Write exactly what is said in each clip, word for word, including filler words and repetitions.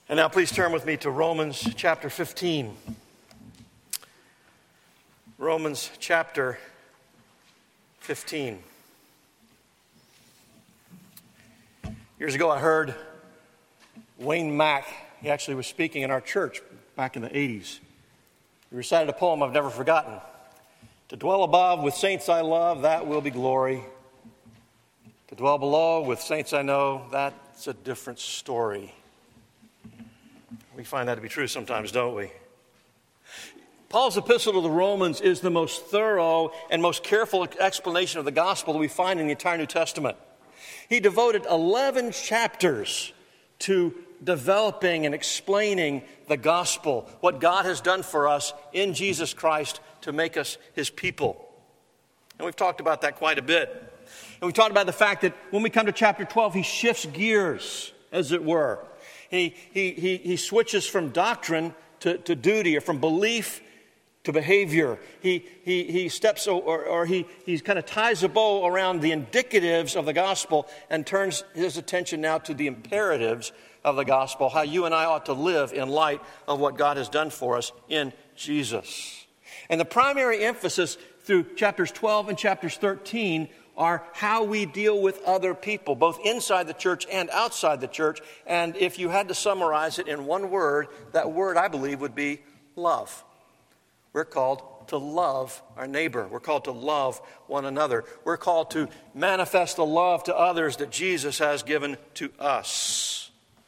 And now please turn with me to Romans chapter fifteen. Romans chapter fifteen. Years ago I heard Wayne Mack, he actually was speaking in our church back in the eighties. He recited a poem I've never forgotten. To dwell above with saints I love, that will be glory. To dwell below with saints I know, that's a different story. We find that to be true sometimes, don't we? Paul's epistle to the Romans is the most thorough and most careful explanation of the gospel that we find in the entire New Testament. He devoted eleven chapters to developing and explaining the gospel, what God has done for us in Jesus Christ to make us his people. And we've talked about that quite a bit. And we talked about the fact that when we come to chapter twelve, he shifts gears, as it were. He, he, he, he switches from doctrine to, to duty, or from belief to behavior. He, he, he steps, or, or he, he kind of ties a bow around the indicatives of the gospel and turns his attention now to the imperatives of the gospel, how you and I ought to live in light of what God has done for us in Jesus. And the primary emphasis through chapters twelve and chapters thirteen are how we deal with other people, both inside the church and outside the church. And if you had to summarize it in one word, that word, I believe, would be love. We're called to love our neighbor. We're called to love one another. We're called to manifest the love to others that Jesus has given to us.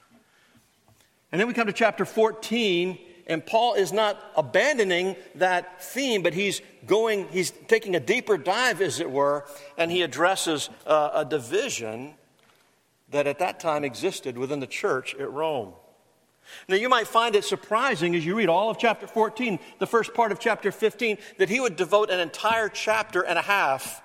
And then we come to chapter fourteen, and Paul is not abandoning that theme, but he's going, he's taking a deeper dive, as it were, and he addresses uh, a division that at that time existed within the church at Rome. Now, you might find it surprising as you read all of chapter fourteen, the first part of chapter fifteen, that he would devote an entire chapter and a half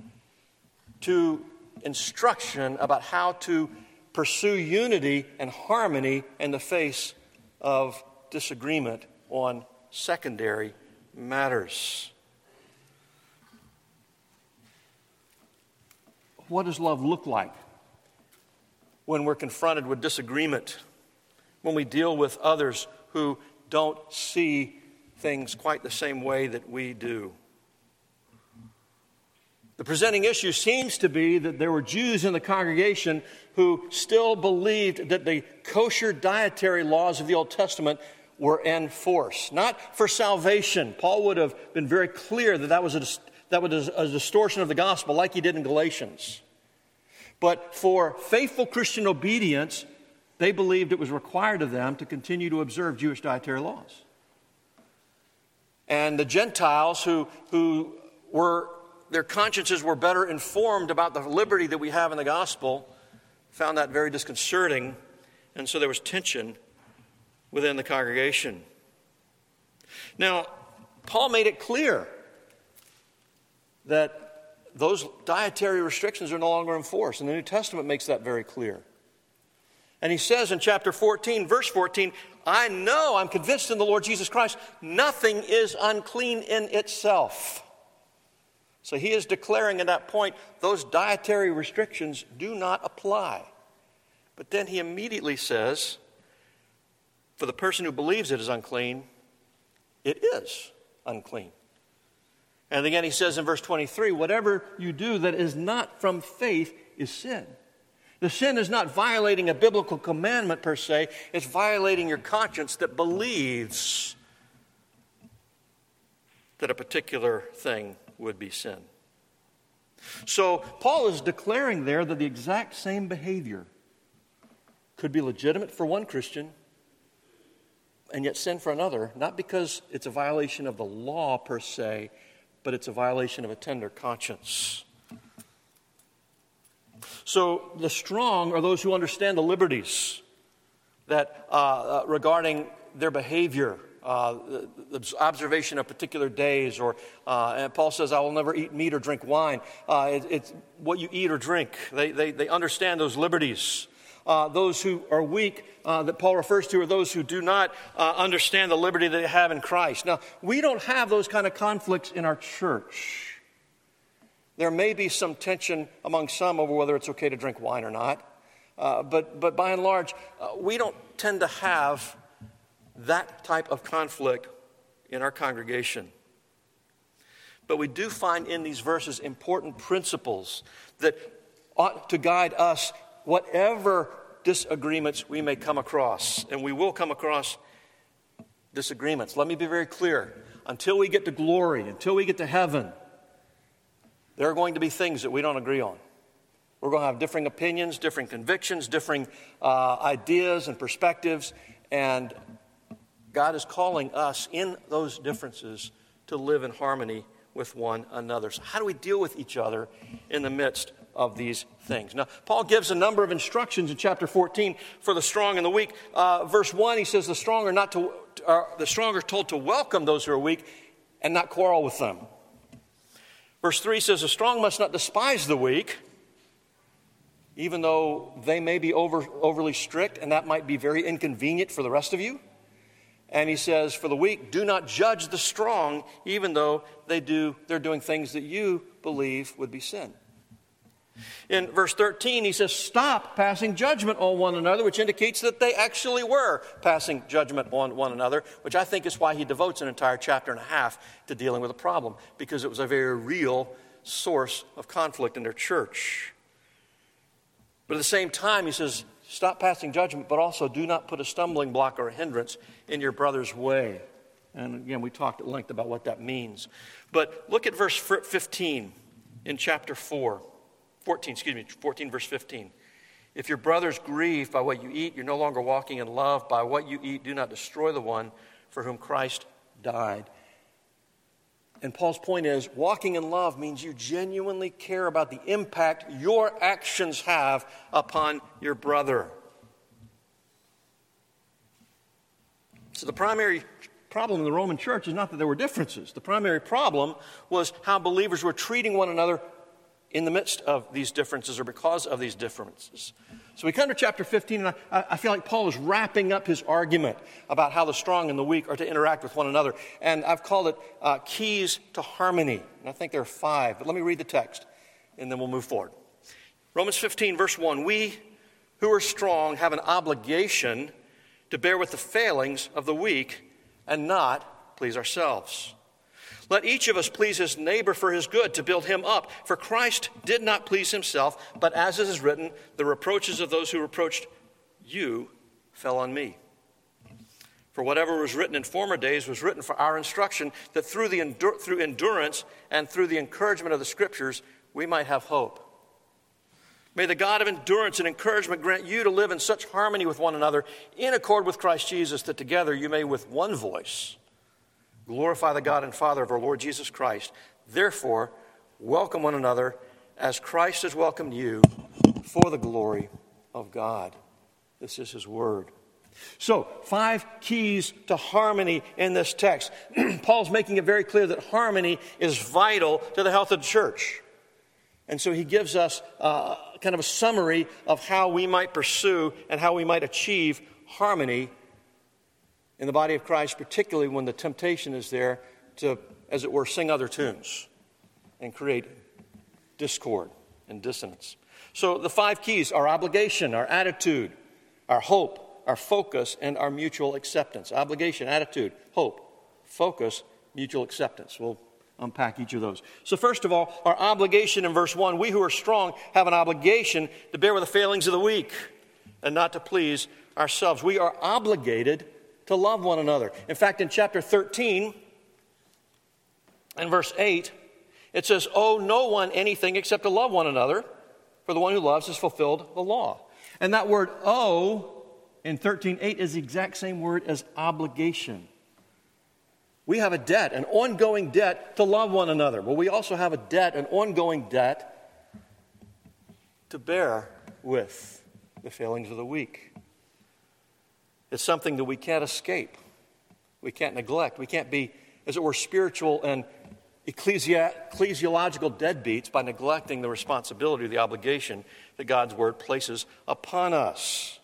to instruction about how to pursue unity and harmony in the face of disagreement on secondary matters. What does love look like when we're confronted with disagreement, when we deal with others who don't see things quite the same way that we do? The presenting issue seems to be that there were Jews in the congregation who still believed that the kosher dietary laws of the Old Testament were in force. Not for salvation. Paul would have been very clear that that was a, that was a distortion of the gospel, like he did in Galatians. But for faithful Christian obedience, they believed it was required of them to continue to observe Jewish dietary laws. And the Gentiles who, who were, their consciences were better informed about the liberty that we have in the gospel, found that very disconcerting, and so there was tension within the congregation. Now, Paul made it clear that those dietary restrictions are no longer in force, and the New Testament makes that very clear. And he says in chapter fourteen, verse fourteen, I know, I'm convinced in the Lord Jesus Christ, nothing is unclean in itself. So he is declaring at that point, those dietary restrictions do not apply. But then he immediately says, for the person who believes it is unclean, it is unclean. And again he says in verse twenty-three, whatever you do that is not from faith is sin. The sin is not violating a biblical commandment per se, it's violating your conscience that believes that a particular thing would be sin. So Paul is declaring there that the exact same behavior could be legitimate for one Christian and yet sin for another, not because it's a violation of the law per se, but it's a violation of a tender conscience. So the strong are those who understand the liberties that uh, uh, regarding their behavior, uh, the, the observation of particular days, or uh, and Paul says, "I will never eat meat or drink wine." Uh, it, it's what you eat or drink. They they, they understand those liberties. Uh, those who are weak, uh, that Paul refers to, are those who do not uh, understand the liberty that they have in Christ. Now, we don't have those kind of conflicts in our church. There may be some tension among some over whether it's okay to drink wine or not. Uh, but, but by and large, uh, we don't tend to have that type of conflict in our congregation. But we do find in these verses important principles that ought to guide us whatever disagreements we may come across. And we will come across disagreements. Let me be very clear. Until we get to glory, until we get to heaven, there are going to be things that we don't agree on. We're going to have differing opinions, differing convictions, differing uh, ideas and perspectives. And God is calling us in those differences to live in harmony with one another. So how do we deal with each other in the midst of these things? Now, Paul gives a number of instructions in chapter fourteen for the strong and the weak. Uh, verse one, he says the strong are not to, are, the strong are told to welcome those who are weak and not quarrel with them. Verse three says the strong must not despise the weak, even though they may be over, overly strict, and that might be very inconvenient for the rest of you. And he says, for the weak, do not judge the strong, even though they do, they're doing things that you believe would be sin. In verse thirteen, he says, stop passing judgment on one another, which indicates that they actually were passing judgment on one another, which I think is why he devotes an entire chapter and a half to dealing with a problem, because it was a very real source of conflict in their church. But at the same time, he says, stop passing judgment, but also do not put a stumbling block or a hindrance in your brother's way. And again, we talked at length about what that means. But look at verse fifteen in chapter four. fourteen, excuse me, fourteen verse fifteen. If your brother is grieved by what you eat, you're no longer walking in love. By what you eat, do not destroy the one for whom Christ died. And Paul's point is, walking in love means you genuinely care about the impact your actions have upon your brother. So the primary problem in the Roman church is not that there were differences. The primary problem was how believers were treating one another in the midst of these differences or because of these differences. So we come to chapter fifteen, and I, I feel like Paul is wrapping up his argument about how the strong and the weak are to interact with one another. And I've called it uh, keys to harmony. And I think there are five, but let me read the text, and then we'll move forward. Romans fifteen, verse one, we who are strong have an obligation to bear with the failings of the weak and not please ourselves. Let each of us please his neighbor for his good, to build him up. For Christ did not please himself, but as it is written, the reproaches of those who reproached you fell on me. For whatever was written in former days was written for our instruction, that through the endur- through endurance and through the encouragement of the Scriptures, we might have hope. May the God of endurance and encouragement grant you to live in such harmony with one another, in accord with Christ Jesus, that together you may with one voice glorify the God and Father of our Lord Jesus Christ. Therefore, welcome one another as Christ has welcomed you for the glory of God. This is his word. So, five keys to harmony in this text. Paul's making it very clear that harmony is vital to the health of the church. And so he gives us uh, kind of a summary of how we might pursue and how we might achieve harmony in the body of Christ, particularly when the temptation is there to, as it were, sing other tunes and create discord and dissonance. So the five keys: our obligation, our attitude, our hope, our focus, and our mutual acceptance. Obligation, attitude, hope, focus, mutual acceptance. We'll unpack each of those. So first of all, our obligation in verse one. We who are strong have an obligation to bear with the failings of the weak and not to please ourselves. We are obligated to love one another. In fact, in chapter thirteen and verse eight, it says, owe no one anything except to love one another, for the one who loves has fulfilled the law. And that word owe in thirteen eight is the exact same word as obligation. We have a debt, an ongoing debt to love one another. Well, we also have a debt, an ongoing debt to bear with the failings of the weak. It's something that we can't escape. We can't neglect. We can't be, as it were, spiritual and ecclesi- ecclesiological deadbeats by neglecting the responsibility, the obligation that God's word places upon us.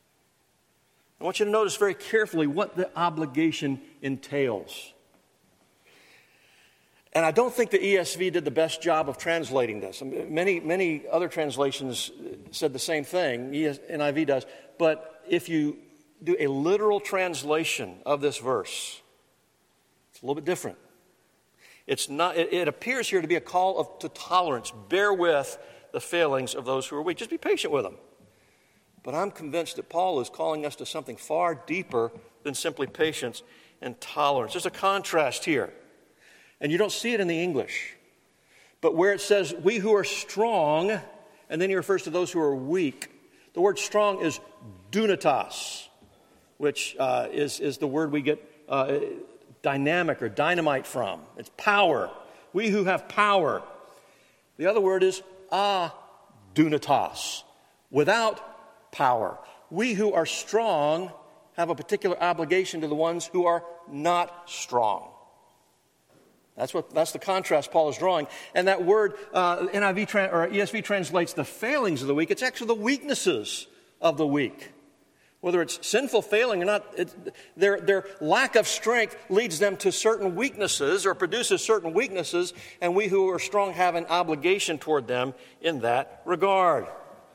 I want you to notice very carefully what the obligation entails. And I don't think the E S V did the best job of translating this. Many, many other translations said the same thing, N I V does. But if you do a literal translation of this verse, it's a little bit different. It's not. It, it appears here to be a call of, to tolerance. Bear with the failings of those who are weak. Just be patient with them. But I'm convinced that Paul is calling us to something far deeper than simply patience and tolerance. There's a contrast here. And you don't see it in the English. But where it says, we who are strong, and then he refers to those who are weak, the word strong is dunatos, which uh, is, is the word we get uh, dynamic or dynamite from. It's power. We who have power. The other word is adunatos, without power. We who are strong have a particular obligation to the ones who are not strong. That's what. That's the contrast Paul is drawing. And that word, uh, N I V tra- or E S V translates the failings of the weak. It's actually the weaknesses of the weak. Whether it's sinful failing or not, it, their, their lack of strength leads them to certain weaknesses or produces certain weaknesses, and we who are strong have an obligation toward them in that regard.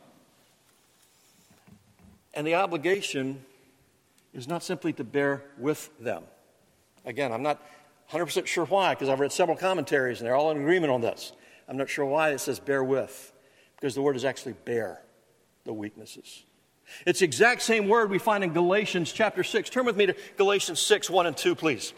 And the obligation is not simply to bear with them. Again, I'm not one hundred percent sure why, because I've read several commentaries and they're all in agreement on this. I'm not sure why it says bear with, because the word is actually bear the weaknesses. It's the exact same word we find in Galatians chapter six. Turn with me to Galatians six, one and two, please.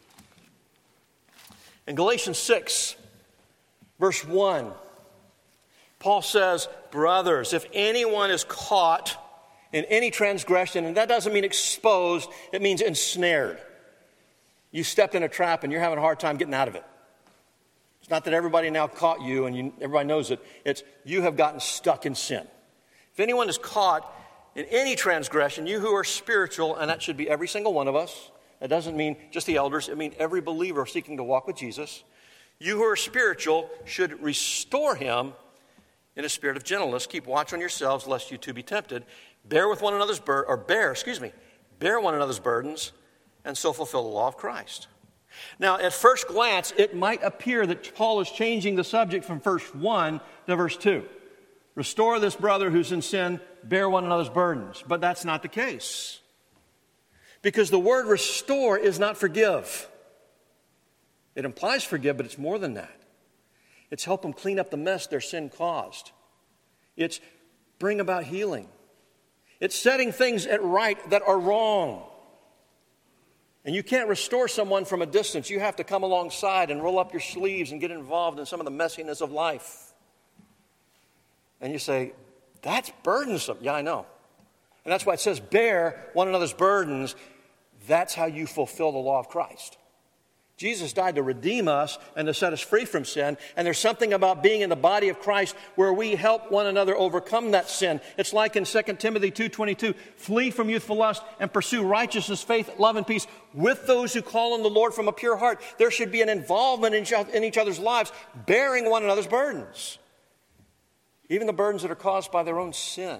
In Galatians six, verse one, Paul says, brothers, if anyone is caught in any transgression, and that doesn't mean exposed, it means ensnared. You stepped in a trap and you're having a hard time getting out of it. It's not that everybody now caught you and you, everybody knows it. It's you have gotten stuck in sin. If anyone is caught in any transgression, you who are spiritual, and that should be every single one of us. That doesn't mean just the elders. It means every believer seeking to walk with Jesus. You who are spiritual should restore him in a spirit of gentleness. Keep watch on yourselves, lest you too be tempted. Bear with one another's bur- or bear, excuse me, bear one another's burdens, and so fulfill the law of Christ. Now, at first glance, it might appear that Paul is changing the subject from verse one to verse two. Restore this brother who's in sin, bear one another's burdens. But that's not the case. Because the word restore is not forgive. It implies forgive, but it's more than that. It's help them clean up the mess their sin caused. It's bring about healing. It's setting things at right that are wrong. And you can't restore someone from a distance. You have to come alongside and roll up your sleeves and get involved in some of the messiness of life. And you say, that's burdensome. Yeah, I know. And that's why it says, bear one another's burdens. That's how you fulfill the law of Christ. Jesus died to redeem us and to set us free from sin. And there's something about being in the body of Christ where we help one another overcome that sin. It's like in Second Timothy two twenty-two, flee from youthful lust and pursue righteousness, faith, love, and peace with those who call on the Lord from a pure heart. There should be an involvement in each other's lives, bearing one another's burdens. Even the burdens that are caused by their own sin.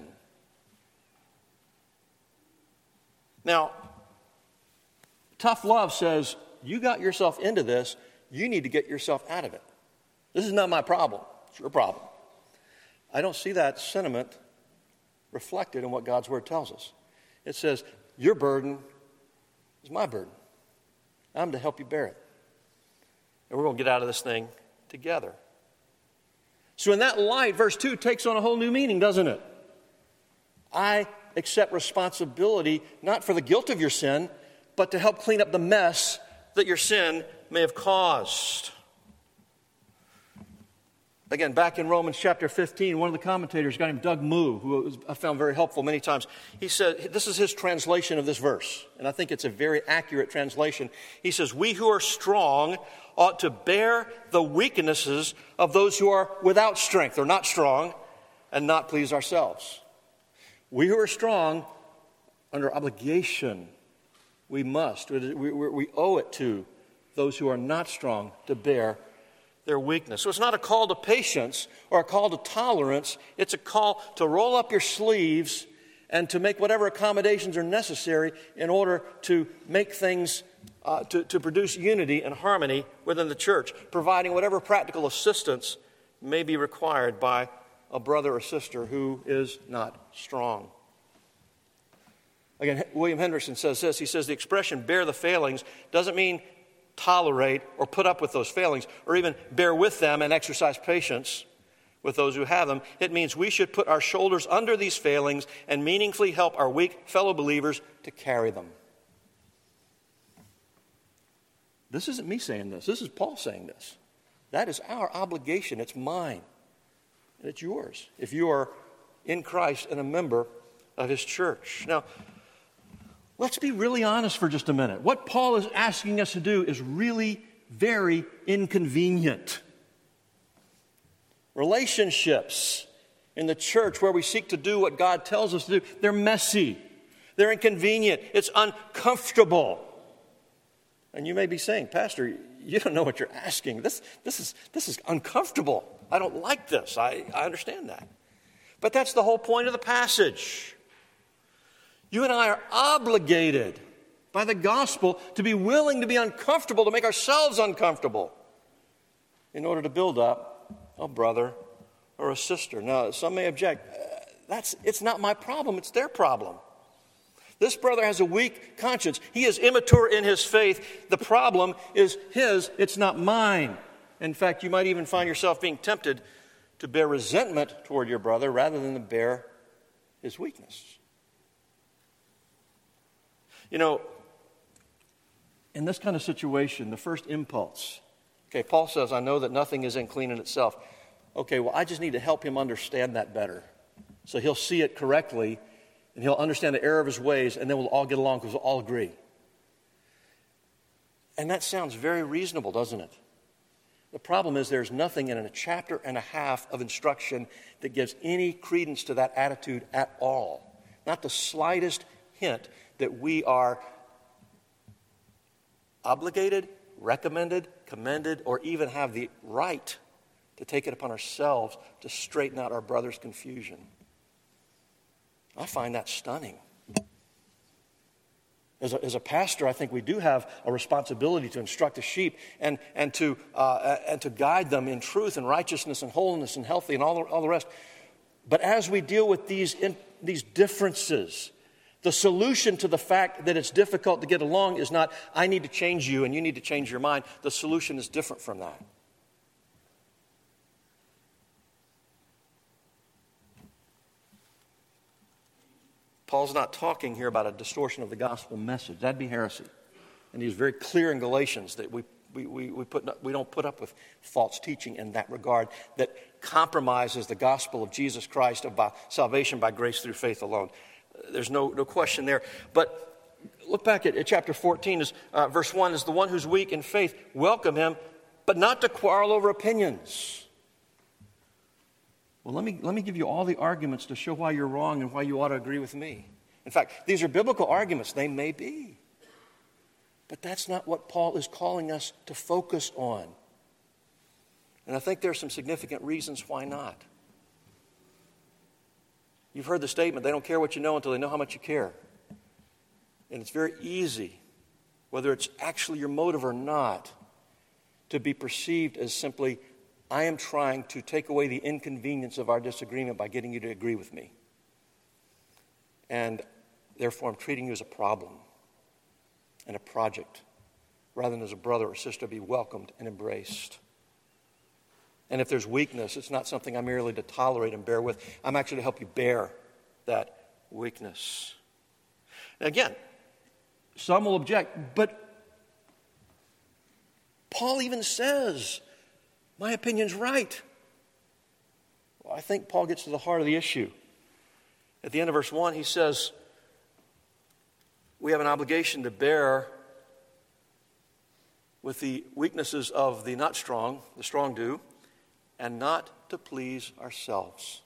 Now, tough love says, you got yourself into this, you need to get yourself out of it. This is not my problem. It's your problem. I don't see that sentiment reflected in what God's Word tells us. It says, your burden is my burden. I'm to help you bear it. And we're going to get out of this thing together. So in that light, verse two takes on a whole new meaning, doesn't it? I accept responsibility not for the guilt of your sin, but to help clean up the mess that your sin may have caused. Again, back in Romans chapter fifteen, one of the commentators, a guy named Doug Moo, who I found very helpful many times, he said, this is his translation of this verse, and I think it's a very accurate translation. He says, we who are strong ought to bear the weaknesses of those who are without strength, or not strong, and not please ourselves. We who are strong, under obligation, we must, we, we, we owe it to those who are not strong to bear their weakness. So it's not a call to patience or a call to tolerance. It's a call to roll up your sleeves and to make whatever accommodations are necessary in order to make things uh, to, to produce unity and harmony within the church, providing whatever practical assistance may be required by a brother or sister who is not strong. Again, William Hendrickson says this. He says the expression bear the failings doesn't mean tolerate or put up with those failings or even bear with them and exercise patience with those who have them. It means we should put our shoulders under these failings and meaningfully help our weak fellow believers to carry them. This isn't me saying this. This is Paul saying this. That is our obligation. It's mine. And it's yours if you are in Christ and a member of his church. Now, let's be really honest for just a minute. What Paul is asking us to do is really very inconvenient. Relationships in the church where we seek to do what God tells us to do, they're messy. They're inconvenient. It's uncomfortable. And you may be saying, Pastor, you don't know what you're asking. This, this, is, this is uncomfortable. I don't like this. I, I understand that. But that's the whole point of the passage. You and I are obligated by the gospel to be willing to be uncomfortable, to make ourselves uncomfortable in order to build up a brother or a sister. Now, some may object. Uh, that's, it's not my problem. It's their problem. This brother has a weak conscience. He is immature in his faith. The problem is his. It's not mine. In fact, you might even find yourself being tempted to bear resentment toward your brother rather than to bear his weakness. You know, in this kind of situation, the first impulse, okay, Paul says, I know that nothing is unclean in itself. Okay, well, I just need to help him understand that better. So he'll see it correctly, and he'll understand the error of his ways, and then we'll all get along because we'll all agree. And that sounds very reasonable, doesn't it? The problem is there's nothing in a chapter and a half of instruction that gives any credence to that attitude at all. Not the slightest hint that we are obligated, recommended, commended, or even have the right to take it upon ourselves to straighten out our brother's confusion. I find that stunning. As a, as a pastor, I think we do have a responsibility to instruct the sheep and, and, to, uh, and to guide them in truth and righteousness and holiness and healthy and all the, all the rest. But as we deal with these, in, these differences, the solution to the fact that it's difficult to get along is not, I need to change you and you need to change your mind. The solution is different from that. Paul's not talking here about a distortion of the gospel message. That'd be heresy. And he's very clear in Galatians that we, we, we, we, put, we don't put up with false teaching in that regard that compromises the gospel of Jesus Christ of by salvation by grace through faith alone. There's no, no question there. But look back at, at chapter fourteen, is, uh, verse one, is the one who's weak in faith, welcome him, but not to quarrel over opinions. Well, let me, let me give you all the arguments to show why you're wrong and why you ought to agree with me. In fact, these are biblical arguments. They may be. But that's not what Paul is calling us to focus on. And I think there are some significant reasons why not. You've heard the statement, they don't care what you know until they know how much you care. And it's very easy, whether it's actually your motive or not, to be perceived as simply, I am trying to take away the inconvenience of our disagreement by getting you to agree with me. And therefore, I'm treating you as a problem and a project, rather than as a brother or sister to be welcomed and embraced. And if there's weakness, it's not something I'm merely to tolerate and bear with. I'm actually to help you bear that weakness. And again, some will object, but Paul even says, my opinion's right. Well, I think Paul gets to the heart of the issue. At the end of verse one, he says, we have an obligation to bear with the weaknesses of the not strong, the strong do, and not to please ourselves.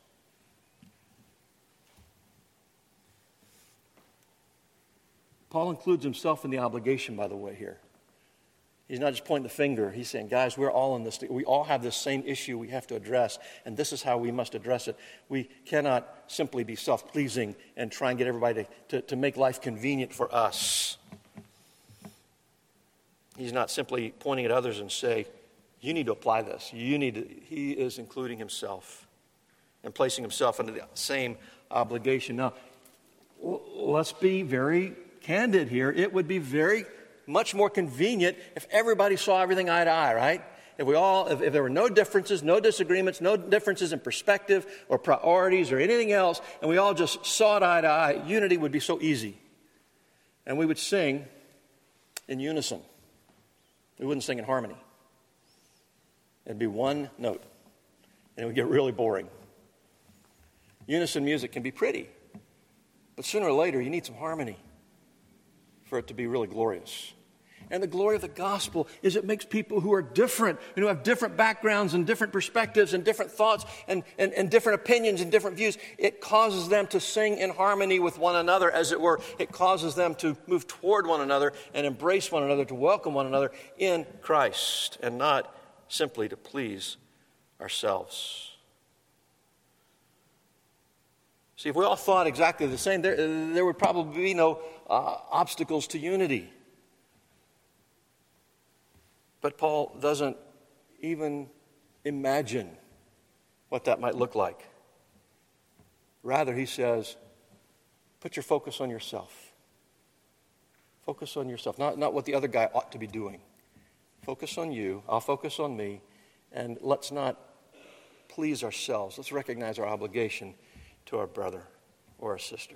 Paul includes himself in the obligation, by the way, here. He's not just pointing the finger. He's saying, guys, we're all in this. We all have this same issue we have to address, and this is how we must address it. We cannot simply be self-pleasing and try and get everybody to, to, to make life convenient for us. he's not simply pointing at others and say, you need to apply this. You need to, he is including himself and placing himself under the same obligation. Now, let's be very candid here. It would be very much more convenient if everybody saw everything eye to eye, right? If we all, if, if there were no differences, no disagreements, no differences in perspective or priorities or anything else, and we all just saw it eye to eye, unity would be so easy. And we would sing in unison. We wouldn't sing in harmony. It'd be one note, and it would get really boring. Unison music can be pretty, but sooner or later you need some harmony for it to be really glorious. And the glory of the gospel is it makes people who are different and who have different backgrounds and different perspectives and different thoughts and, and, and different opinions and different views. It causes them to sing in harmony with one another, as it were. It causes them to move toward one another and embrace one another, to welcome one another in Christ, and not simply to please ourselves. See, if we all thought exactly the same, there, there would probably be no uh, obstacles to unity. But Paul doesn't even imagine what that might look like. Rather, he says, put your focus on yourself. Focus on yourself, not, not what the other guy ought to be doing. Focus on you, I'll focus on me, and let's not please ourselves. Let's recognize our obligation to our brother or our sister.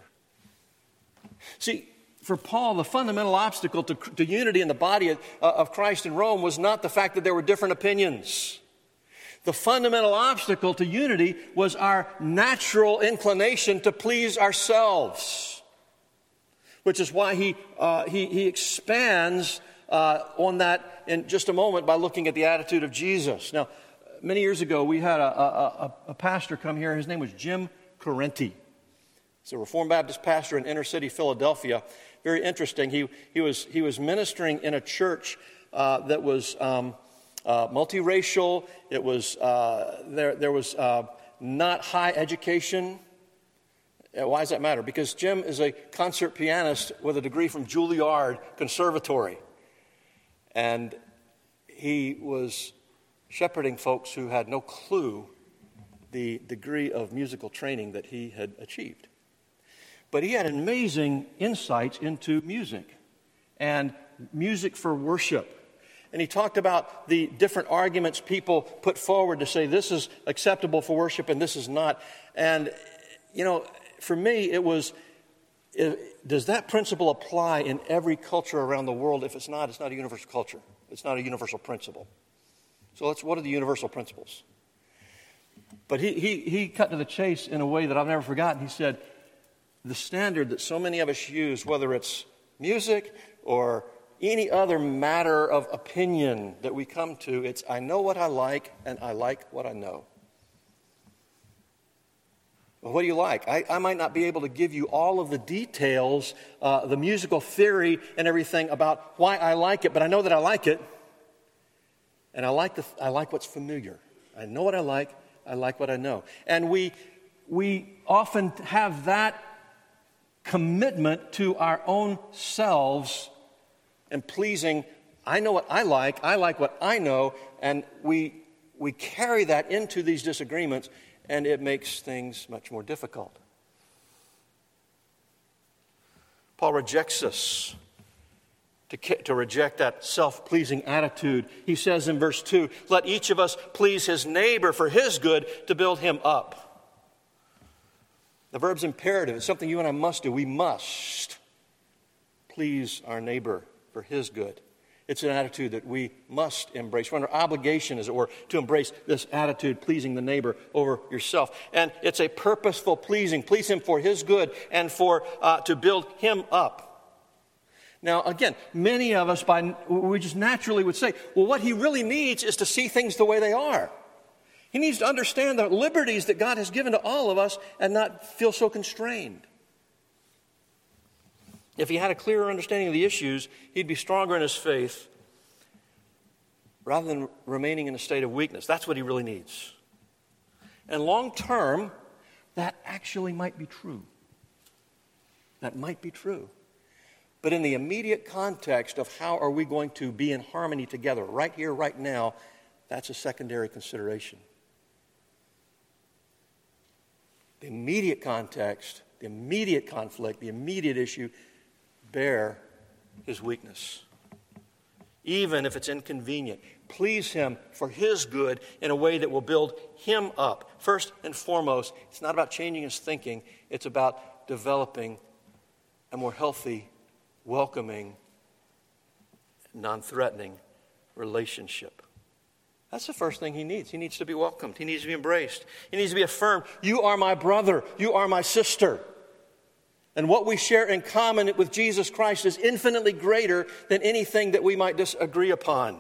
See, for Paul, the fundamental obstacle to, to unity in the body of, uh, of Christ in Rome was not the fact that there were different opinions. The fundamental obstacle to unity was our natural inclination to please ourselves, which is why he, uh, he, he expands uh, on that in just a moment by looking at the attitude of Jesus. Now, many years ago, we had a, a, a, a pastor come here. His name was Jim Correnti. He's a Reformed Baptist pastor in inner city Philadelphia. Very interesting. He, he, was, he was ministering in a church uh, that was um, uh, multiracial. It was, uh, there, there was uh, not high education. Uh, why does that matter? Because Jim is a concert pianist with a degree from Juilliard Conservatory. And he was shepherding folks who had no clue the degree of musical training that he had achieved. But he had amazing insights into music and music for worship. And he talked about the different arguments people put forward to say this is acceptable for worship and this is not. And, you know, for me, it was, it, does that principle apply in every culture around the world? If it's not, it's not a universal culture. It's not a universal principle. So let's, what are the universal principles? But he, he, he cut to the chase in a way that I've never forgotten. He said, the standard that so many of us use, whether it's music or any other matter of opinion that we come to, it's I know what I like and I like what I know. Well, what do you like? I, I might not be able to give you all of the details, uh, the musical theory and everything about why I like it, but I know that I like it. And I like, the, I like what's familiar. I know what I like. I like what I know. And we, we often have that commitment to our own selves and pleasing. I know what I like, I like what I know, and we we carry that into these disagreements, and it makes things much more difficult. Paul rejects us to, to reject that self-pleasing attitude. He says in verse two, let each of us please his neighbor for his good to build him up. The verb's imperative. It's something you and I must do. We must please our neighbor for his good. It's an attitude that we must embrace. We're under obligation, as it were, to embrace this attitude, pleasing the neighbor over yourself. And it's a purposeful pleasing. Please him for his good and for uh, to build him up. Now, again, many of us, by we just naturally would say, well, what he really needs is to see things the way they are. He needs to understand the liberties that God has given to all of us and not feel so constrained. If he had a clearer understanding of the issues, he'd be stronger in his faith rather than remaining in a state of weakness. That's what he really needs. And long term, that actually might be true. That might be true. But in the immediate context of how are we going to be in harmony together, right here, right now, that's a secondary consideration. The immediate context, the immediate conflict, the immediate issue, bear his weakness. Even if it's inconvenient, please him for his good in a way that will build him up. First and foremost, it's not about changing his thinking. It's about developing a more healthy, welcoming, non-threatening relationship. That's the first thing he needs. He needs to be welcomed. He needs to be embraced. He needs to be affirmed. You are my brother. You are my sister. And what we share in common with Jesus Christ is infinitely greater than anything that we might disagree upon.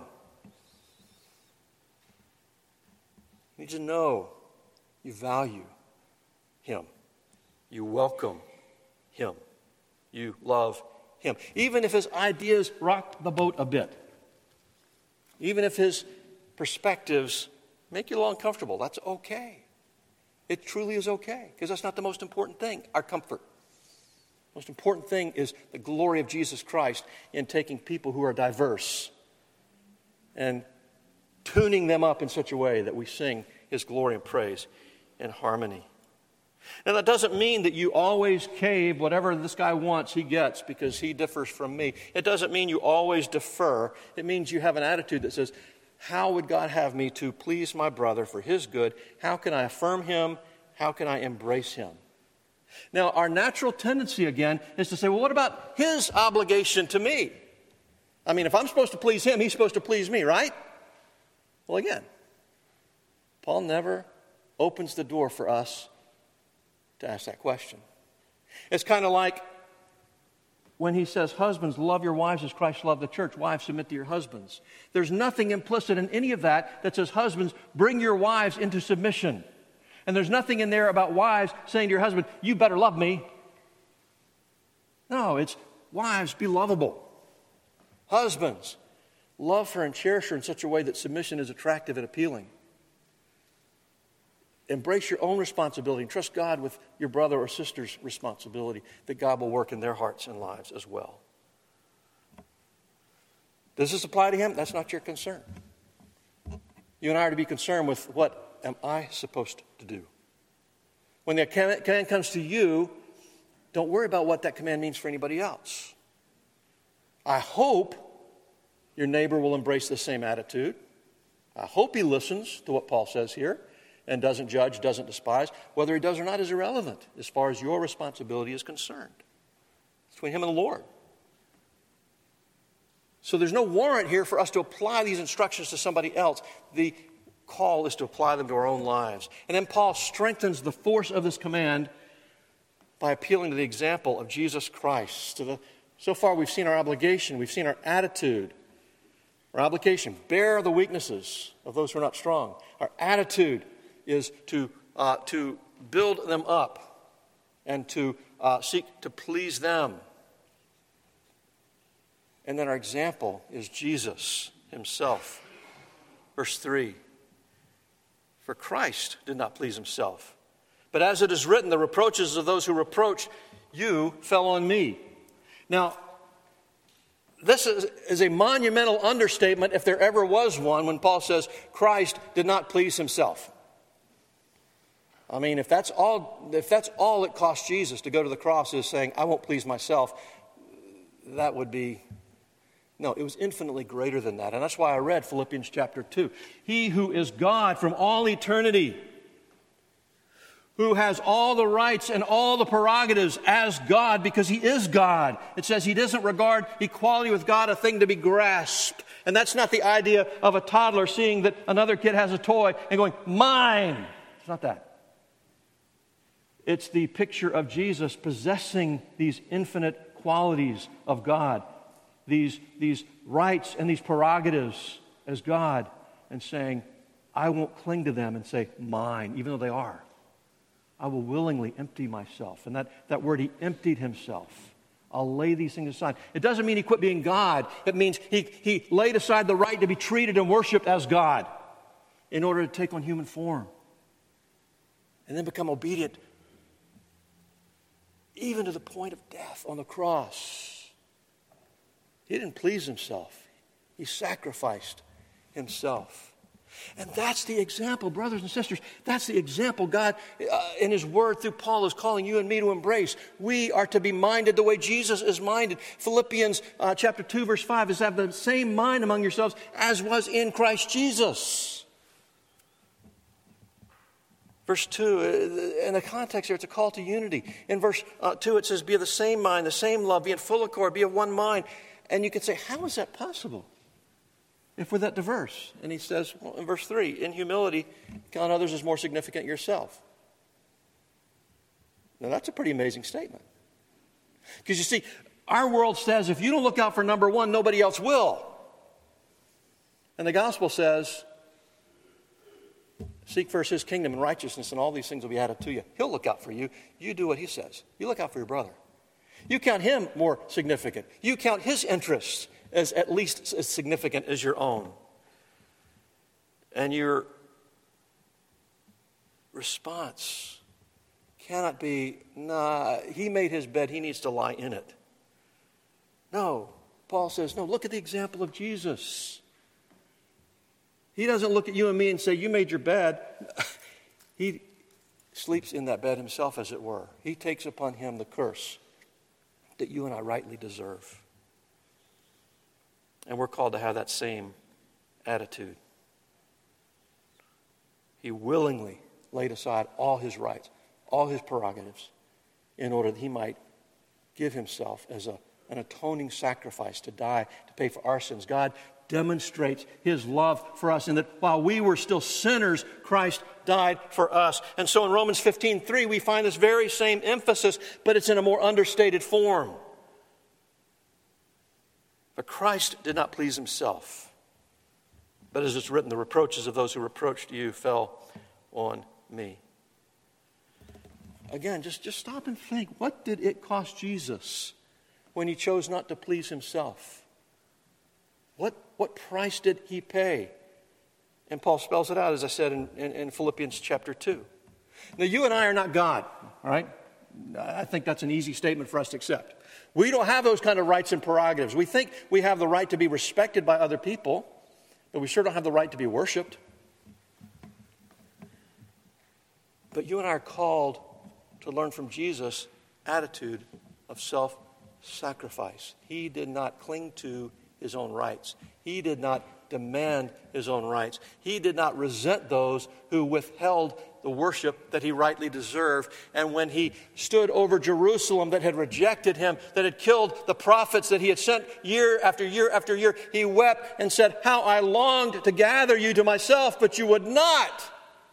You need to know you value him. You welcome him. You love him. Even if his ideas rock the boat a bit. Even if his perspectives make you a little uncomfortable, that's okay. It truly is okay, because that's not the most important thing, our comfort. The most important thing is the glory of Jesus Christ in taking people who are diverse and tuning them up in such a way that we sing his glory and praise in harmony. Now, that doesn't mean that you always cave whatever this guy wants, he gets because he differs from me. It doesn't mean you always defer. It means you have an attitude that says, how would God have me to please my brother for his good? How can I affirm him? How can I embrace him? Now, our natural tendency, again, is to say, well, what about his obligation to me? I mean, if I'm supposed to please him, he's supposed to please me, right? Well, again, Paul never opens the door for us to ask that question. It's kind of like when he says, husbands, love your wives as Christ loved the church. Wives, submit to your husbands. There's nothing implicit in any of that that says, husbands, bring your wives into submission. And there's nothing in there about wives saying to your husband, you better love me. No, it's wives, be lovable. Husbands, love her and cherish her in such a way that submission is attractive and appealing. Embrace your own responsibility and trust God with your brother or sister's responsibility that God will work in their hearts and lives as well. Does this apply to him? That's not your concern. You and I are to be concerned with what am I supposed to do? When the command comes to you, don't worry about what that command means for anybody else. I hope your neighbor will embrace the same attitude. I hope he listens to what Paul says here and doesn't judge, doesn't despise. Whether he does or not is irrelevant as far as your responsibility is concerned. It's between him and the Lord. So there's no warrant here for us to apply these instructions to somebody else. The call is to apply them to our own lives. And then Paul strengthens the force of this command by appealing to the example of Jesus Christ. To the, so far we've seen our obligation, we've seen our attitude. Our obligation, bear the weaknesses of those who are not strong. Our attitude is to uh, to build them up and to uh, seek to please them. And then our example is Jesus himself. Verse three, for Christ did not please himself, but as it is written, the reproaches of those who reproach you fell on me. Now, this is, is a monumental understatement if there ever was one when Paul says Christ did not please himself. I mean, if that's all, if that's all it cost Jesus to go to the cross is saying, I won't please myself, that would be, no, it was infinitely greater than that. And that's why I read Philippians chapter two. He who is God from all eternity, who has all the rights and all the prerogatives as God because he is God. It says he doesn't regard equality with God a thing to be grasped. And that's not the idea of a toddler seeing that another kid has a toy and going, mine. It's not that. It's the picture of Jesus possessing these infinite qualities of God, these, these rights and these prerogatives as God, and saying, I won't cling to them and say, mine, even though they are. I will willingly empty myself. And that, that word, he emptied himself. I'll lay these things aside. It doesn't mean he quit being God. It means he, he laid aside the right to be treated and worshiped as God in order to take on human form. And then become obedient even to the point of death on the cross. He didn't please himself. He sacrificed himself. And that's the example, brothers and sisters. That's the example God, uh, in His Word through Paul, is calling you and me to embrace. We are to be minded the way Jesus is minded. Philippians uh, chapter two, verse five is have the same mind among yourselves as was in Christ Jesus. Verse two, uh, in the context here, it's a call to unity. In verse uh, two, it says, be of the same mind, the same love, be in full accord, be of one mind. And you could say, how is that possible if we're that diverse? And he says, well, in verse three, in humility, count others as more significant yourself. Now, that's a pretty amazing statement. Because you see, our world says if you don't look out for number one, nobody else will. And the gospel says, seek first His kingdom and righteousness, and all these things will be added to you. He'll look out for you. You do what He says. You look out for your brother. You count him more significant. You count his interests as at least as significant as your own. And your response cannot be, nah, he made his bed, he needs to lie in it. No, Paul says, no, look at the example of Jesus. He doesn't look at you and me and say, you made your bed. He sleeps in that bed himself, as it were. He takes upon him the curse that you and I rightly deserve. And we're called to have that same attitude. He willingly laid aside all his rights, all his prerogatives, in order that he might give himself as a, an atoning sacrifice to die, to pay for our sins. God demonstrates His love for us in that while we were still sinners, Christ died for us. And so in Romans fifteen three, we find this very same emphasis, but it's in a more understated form. But Christ did not please Himself. But as it's written, the reproaches of those who reproached you fell on me. Again, just, just stop and think. What did it cost Jesus when He chose not to please Himself? What, what price did He pay? And Paul spells it out, as I said, in, in, in Philippians chapter two. Now, you and I are not God, all right? I think that's an easy statement for us to accept. We don't have those kind of rights and prerogatives. We think we have the right to be respected by other people, but we sure don't have the right to be worshiped. But you and I are called to learn from Jesus' attitude of self-sacrifice. He did not cling to His own rights. He did not demand His own rights. He did not resent those who withheld the worship that He rightly deserved. And when He stood over Jerusalem that had rejected Him, that had killed the prophets that He had sent year after year after year, He wept and said, how I longed to gather you to myself, but you would not.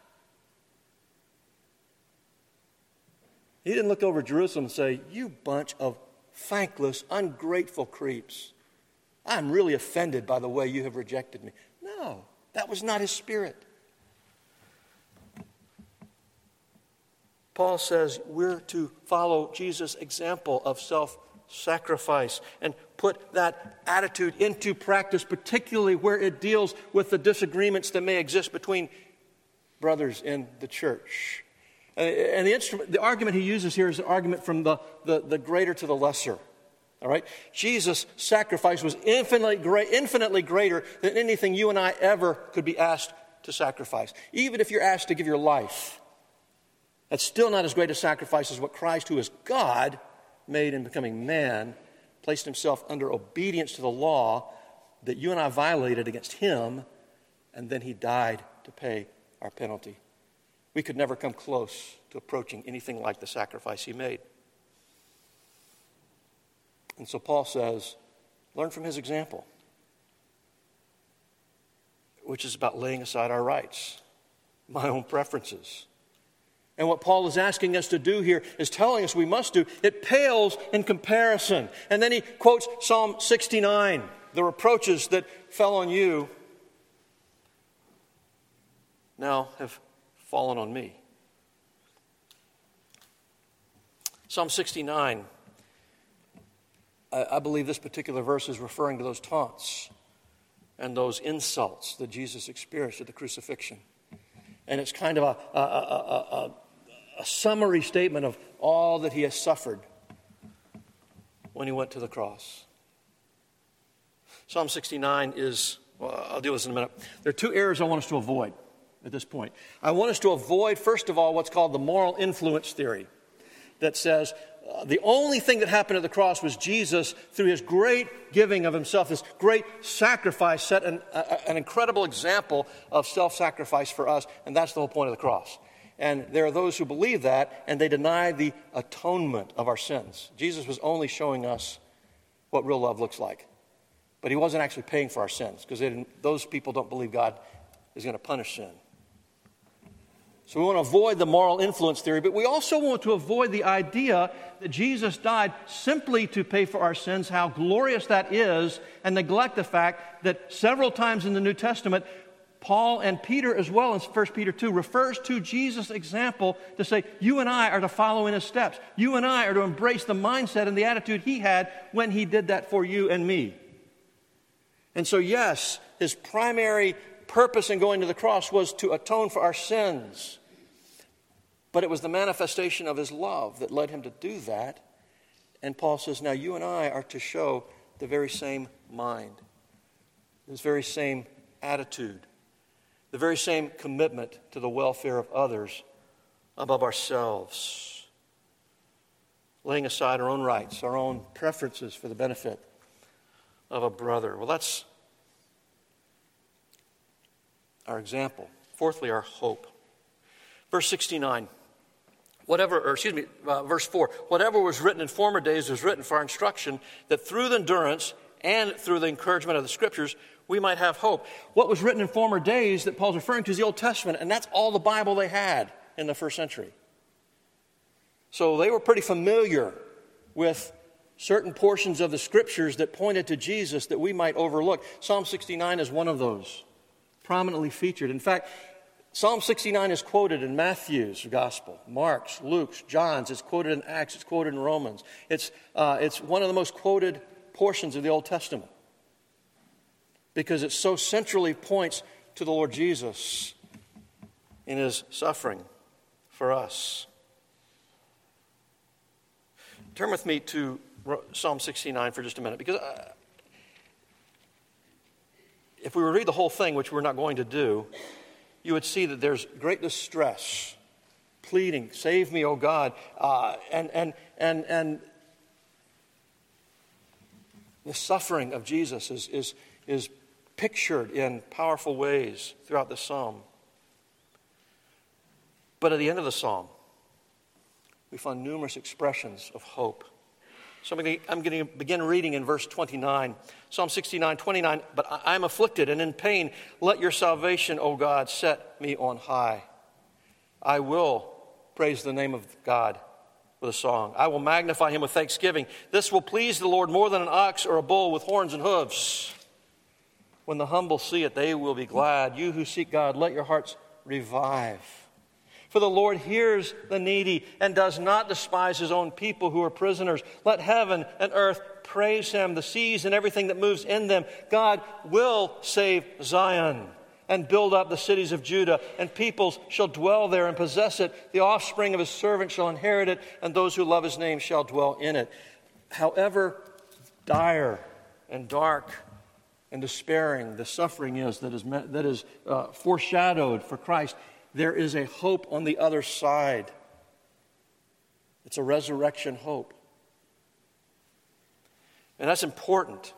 He didn't look over Jerusalem and say, you bunch of thankless, ungrateful creeps. I'm really offended by the way you have rejected me. No, that was not His spirit. Paul says we're to follow Jesus' example of self-sacrifice and put that attitude into practice, particularly where it deals with the disagreements that may exist between brothers in the church. And the, instrument, the argument he uses here is an argument from the, the, the greater to the lesser. All right? Jesus' sacrifice was infinitely, great, infinitely greater than anything you and I ever could be asked to sacrifice. Even if you're asked to give your life, that's still not as great a sacrifice as what Christ, who is God, made in becoming man, placed Himself under obedience to the law that you and I violated against Him, and then He died to pay our penalty. We could never come close to approaching anything like the sacrifice He made. And so Paul says, learn from His example, which is about laying aside our rights, my own preferences. And what Paul is asking us to do here is telling us we must do. It pales in comparison. And then he quotes Psalm sixty-nine, the reproaches that fell on you now have fallen on me. Psalm sixty-nine, I, I believe this particular verse is referring to those taunts and those insults that Jesus experienced at the crucifixion. And it's kind of a, a, a, a, a summary statement of all that He has suffered when He went to the cross. Psalm sixty-nine is, well, I'll deal with this in a minute. There are two errors I want us to avoid at this point. I want us to avoid, first of all, what's called the moral influence theory that says uh, the only thing that happened at the cross was Jesus, through his great giving of himself, this great sacrifice, set an, uh, an incredible example of self-sacrifice for us, and that's the whole point of the cross. And there are those who believe that, and they deny the atonement of our sins. Jesus was only showing us what real love looks like. But he wasn't actually paying for our sins, because those people don't believe God is going to punish sin. So we want to avoid the moral influence theory, but we also want to avoid the idea that Jesus died simply to pay for our sins, how glorious that is, and neglect the fact that several times in the New Testament, Paul and Peter as well in First Peter two refers to Jesus' example to say, you and I are to follow in his steps. You and I are to embrace the mindset and the attitude he had when he did that for you and me. And so, yes, his primary purpose in going to the cross was to atone for our sins. But it was the manifestation of his love that led him to do that. And Paul says, now you and I are to show the very same mind, this very same attitude, the very same commitment to the welfare of others above ourselves, laying aside our own rights, our own preferences for the benefit of a brother. Well, that's our example. Fourthly, our hope. Verse sixty-nine. Whatever, or excuse me, uh, verse four. Whatever was written in former days was written for our instruction, that through the endurance and through the encouragement of the Scriptures, we might have hope. What was written in former days that Paul's referring to is the Old Testament, and that's all the Bible they had in the first century. So they were pretty familiar with certain portions of the Scriptures that pointed to Jesus that we might overlook. Psalm sixty-nine is one of those, prominently featured. In fact, Psalm sixty-nine is quoted in Matthew's Gospel, Mark's, Luke's, John's. It's quoted in Acts. It's quoted in Romans. It's, uh, it's one of the most quoted portions of the Old Testament because it so centrally points to the Lord Jesus in his suffering for us. Turn with me to Psalm sixty-nine for just a minute, because uh, if we were to read the whole thing, which we're not going to do, you would see that there's great distress, pleading, save me, O God, uh, and, and, and, and the suffering of Jesus is, is, is pictured in powerful ways throughout the psalm. But at the end of the psalm, we find numerous expressions of hope. So I'm going, to, I'm going to begin reading in verse twenty-nine. Psalm sixty-nine, twenty-nine. But I am afflicted and in pain. Let your salvation, O God, set me on high. I will praise the name of God with a song. I will magnify him with thanksgiving. This will please the Lord more than an ox or a bull with horns and hooves. When the humble see it, they will be glad. You who seek God, let your hearts revive. For the Lord hears the needy and does not despise his own people who are prisoners. Let heaven and earth praise him, the seas and everything that moves in them. God will save Zion and build up the cities of Judah, and peoples shall dwell there and possess it. The offspring of his servant shall inherit it, and those who love his name shall dwell in it. However dire and dark and despairing the suffering is that is, that is uh, foreshadowed for Christ, there is a hope on the other side. It's a resurrection hope. And that's important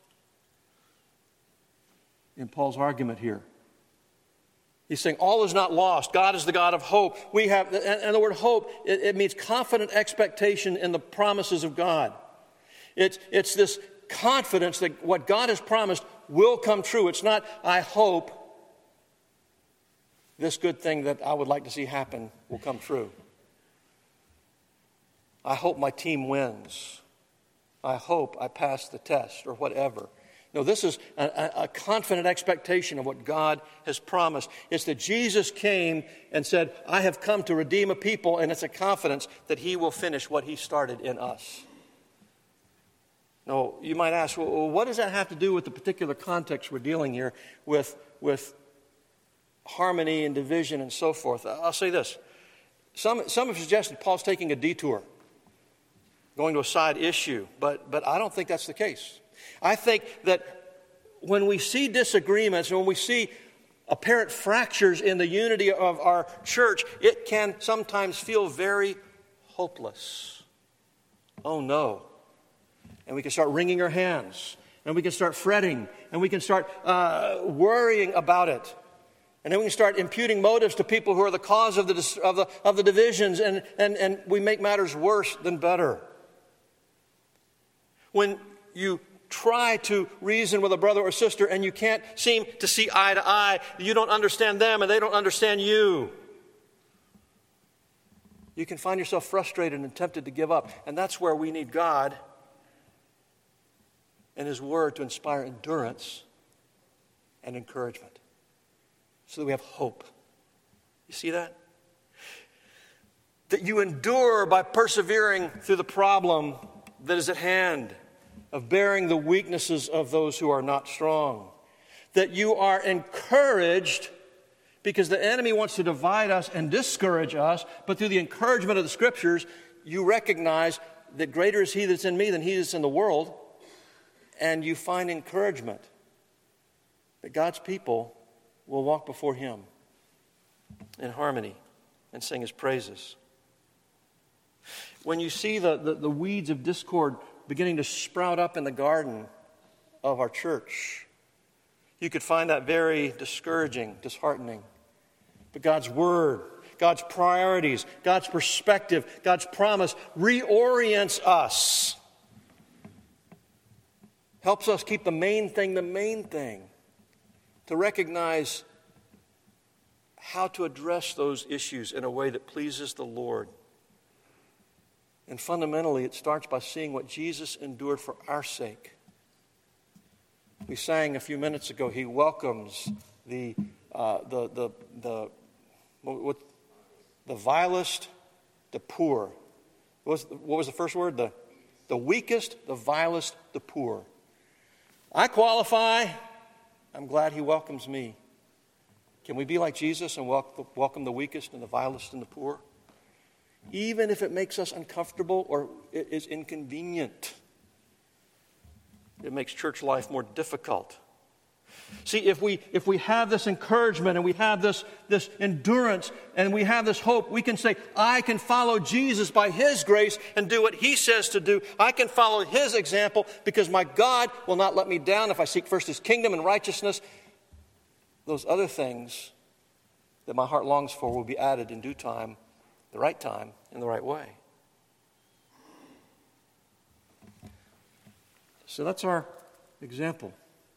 in Paul's argument here. He's saying all is not lost. God is the God of hope. We have, and the word hope, it, it means confident expectation in the promises of God. It's, it's this confidence that what God has promised will come true. It's not, I hope this good thing that I would like to see happen will come true. I hope my team wins. I hope I pass the test or whatever. No, this is a, a confident expectation of what God has promised. It's that Jesus came and said, I have come to redeem a people, and it's a confidence that he will finish what he started in us. Now, you might ask, well, what does that have to do with the particular context we're dealing here with, with harmony and division and so forth? I'll say this. Some, some have suggested Paul's taking a detour, going to a side issue, but, but I don't think that's the case. I think that when we see disagreements, and when we see apparent fractures in the unity of our church, it can sometimes feel very hopeless. Oh no. And we can start wringing our hands, and we can start fretting, and we can start uh, worrying about it. And then we can start imputing motives to people who are the cause of the, of the, of the divisions, and, and, and we make matters worse than better. When you try to reason with a brother or sister and you can't seem to see eye to eye, you don't understand them and they don't understand you, you can find yourself frustrated and tempted to give up. And that's where we need God and His Word to inspire endurance and encouragement, so that we have hope. You see that? That you endure by persevering through the problem that is at hand, of bearing the weaknesses of those who are not strong. That you are encouraged because the enemy wants to divide us and discourage us, but through the encouragement of the Scriptures, you recognize that greater is He that's in me than he that's in the world, and you find encouragement that God's people will walk before Him in harmony and sing His praises. When you see the, the, the weeds of discord beginning to sprout up in the garden of our church, you could find that very discouraging, disheartening. But God's Word, God's priorities, God's perspective, God's promise reorients us. Helps us keep the main thing the main thing. To recognize how to address those issues in a way that pleases the Lord. And fundamentally, it starts by seeing what Jesus endured for our sake. We sang a few minutes ago, He welcomes the uh, the the the what, the vilest, the poor. What was, what was the first word? The the weakest, the vilest, the poor. I qualify. I'm glad He welcomes me. Can we be like Jesus and welcome the weakest and the vilest and the poor? Even if it makes us uncomfortable or it is inconvenient. It makes church life more difficult. See, if we if we have this encouragement and we have this, this endurance and we have this hope, we can say, I can follow Jesus by His grace and do what He says to do. I can follow His example because my God will not let me down if I seek first His kingdom and righteousness. Those other things that my heart longs for will be added in due time, the right time, in the right way. So that's our example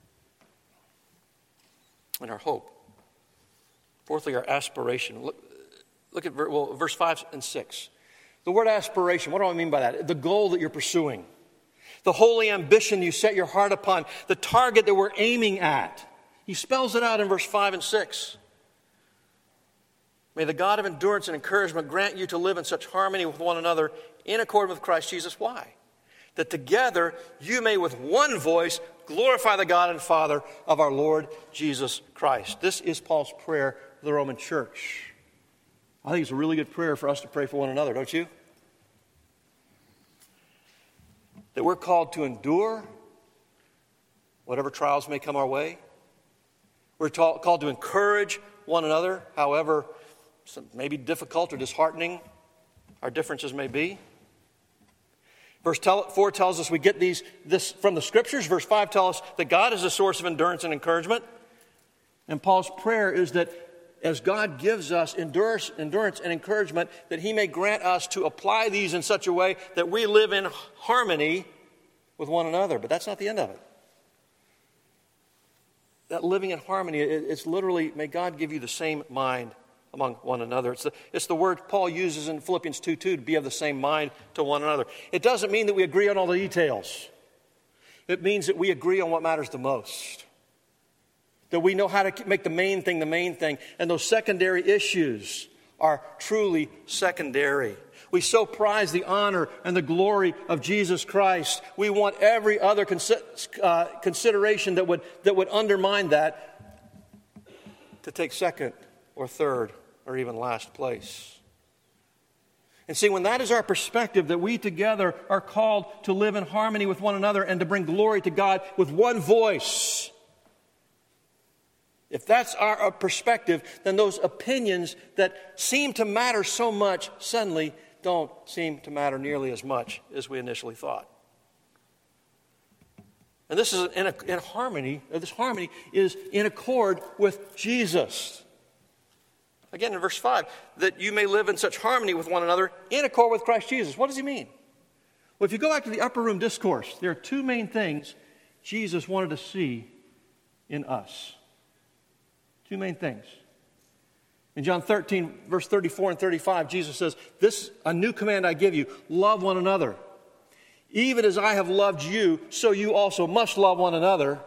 and our hope. Fourthly, our aspiration. Look, look at well, verse five and six. The word aspiration, what do I mean by that? The goal that you're pursuing. The holy ambition you set your heart upon. The target that we're aiming at. He spells it out in verse five and six. May the God of endurance and encouragement grant you to live in such harmony with one another in accord with Christ Jesus. Why? That together you may with one voice glorify the God and Father of our Lord Jesus Christ. This is Paul's prayer for the Roman church. I think it's a really good prayer for us to pray for one another, don't you? That we're called to endure whatever trials may come our way. We're ta- called to encourage one another, however maybe difficult or disheartening our differences may be. Verse four tells us we get these this from the Scriptures. Verse five tells us that God is a source of endurance and encouragement. And Paul's prayer is that as God gives us endurance, endurance and encouragement, that He may grant us to apply these in such a way that we live in harmony with one another. But that's not the end of it. That living in harmony, it's literally, may God give you the same mind among one another. It's the, it's the word Paul uses in Philippians two two, to be of the same mind to one another. It doesn't mean that we agree on all the details. It means that we agree on what matters the most. That we know how to make the main thing the main thing. And those secondary issues are truly secondary. We so prize the honor and the glory of Jesus Christ. We want every other consi- uh, consideration that would, that would undermine that to take second or third or even last place. And see, when that is our perspective, that we together are called to live in harmony with one another and to bring glory to God with one voice, If that's our perspective, then those opinions that seem to matter so much suddenly don't seem to matter nearly as much as we initially thought. And this is in, a, in harmony, this harmony is in accord with Jesus. Again, in verse five, that you may live in such harmony with one another in accord with Christ Jesus. What does he mean? Well, if you go back to the upper room discourse, there are two main things Jesus wanted to see in us. Two main things. In John thirteen, verse thirty-four and thirty-five, Jesus says, "This a new command I give you, love one another. Even as I have loved you, so you also must love one another.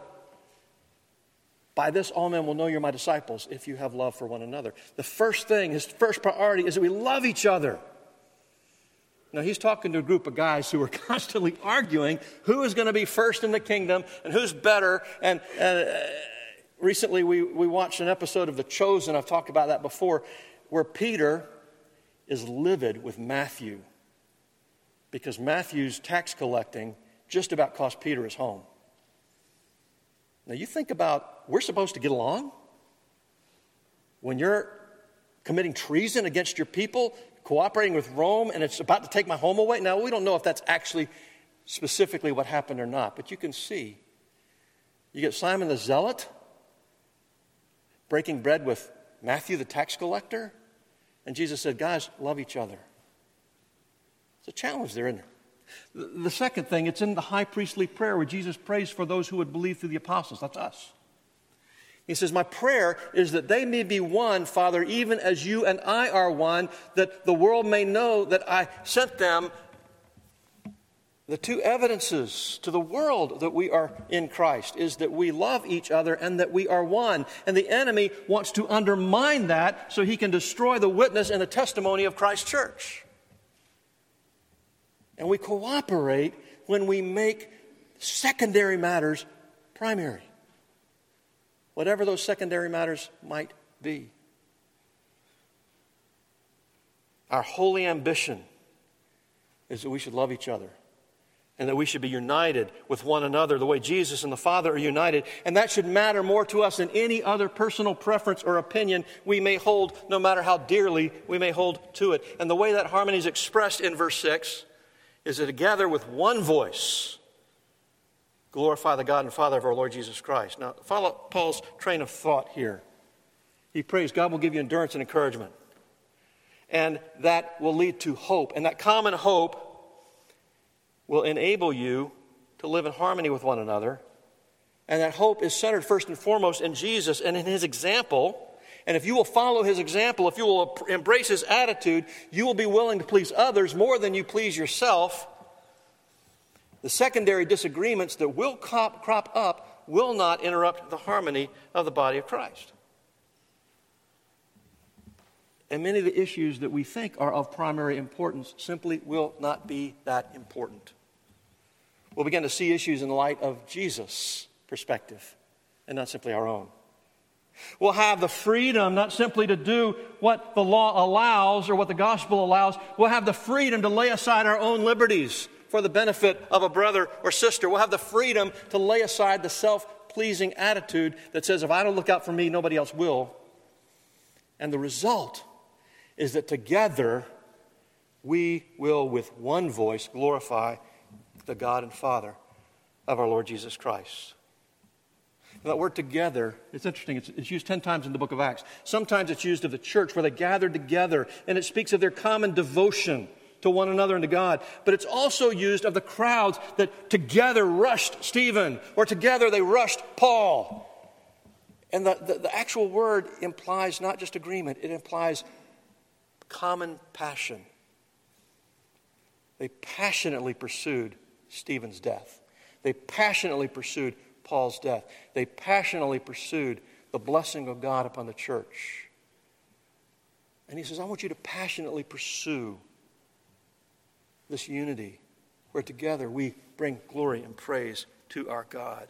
By this all men will know you're my disciples, if you have love for one another." The first thing, his first priority is that we love each other. Now, he's talking to a group of guys who are constantly arguing who is going to be first in the kingdom and who's better. And, and uh, recently we, we watched an episode of The Chosen, I've talked about that before, where Peter is livid with Matthew because Matthew's tax collecting just about cost Peter his home. Now, you think about, we're supposed to get along? When you're committing treason against your people, cooperating with Rome, and it's about to take my home away? Now, we don't know if that's actually specifically what happened or not, but you can see. You get Simon the Zealot breaking bread with Matthew the tax collector, and Jesus said, guys, love each other. It's a challenge there, isn't there? The second thing, it's in the high priestly prayer where Jesus prays for those who would believe through the apostles. That's us. He says, my prayer is that they may be one, Father, even as you and I are one, that the world may know that I sent them. The two evidences to the world that we are in Christ is that we love each other and that we are one. And the enemy wants to undermine that so he can destroy the witness and the testimony of Christ's church. And we cooperate when we make secondary matters primary. Whatever those secondary matters might be. Our holy ambition is that we should love each other and that we should be united with one another the way Jesus and the Father are united. And that should matter more to us than any other personal preference or opinion we may hold, no matter how dearly we may hold to it. And the way that harmony is expressed in verse six is that together with one voice, glorify the God and Father of our Lord Jesus Christ. Now, follow Paul's train of thought here. He prays God will give you endurance and encouragement. And that will lead to hope. And that common hope will enable you to live in harmony with one another. And that hope is centered first and foremost in Jesus and in his example. And if you will follow his example, if you will embrace his attitude, you will be willing to please others more than you please yourself. The secondary disagreements that will crop, crop up will not interrupt the harmony of the body of Christ. And many of the issues that we think are of primary importance simply will not be that important. We'll begin to see issues in the light of Jesus' perspective and not simply our own. We'll have the freedom not simply to do what the law allows or what the gospel allows. We'll have the freedom to lay aside our own liberties for the benefit of a brother or sister. We'll have the freedom to lay aside the self-pleasing attitude that says, if I don't look out for me, nobody else will. And the result is that together we will with one voice glorify the God and Father of our Lord Jesus Christ. That word together, it's interesting. It's, it's used ten times in the book of Acts. Sometimes it's used of the church where they gathered together, and it speaks of their common devotion to one another and to God. But it's also used of the crowds that together rushed Stephen, or together they rushed Paul. And the, the, the actual word implies not just agreement, it implies common passion. They passionately pursued Stephen's death. They passionately pursued Paul's death. They passionately pursued the blessing of God upon the church. And he says, I want you to passionately pursue this unity where together we bring glory and praise to our God.